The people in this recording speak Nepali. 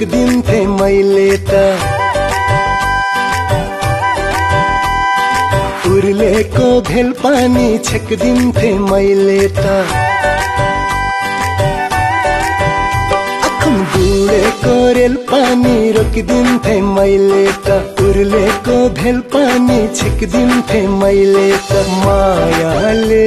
छेक्दिन्थे मैले त उर्लेको भेल पानी छेक्दिन्थे मैले त आँखम बुढेको रेल पानी रोकिदिन्थे मैले त उर्लेको भेल पानी छेक्दिन्थे मैले त मायाले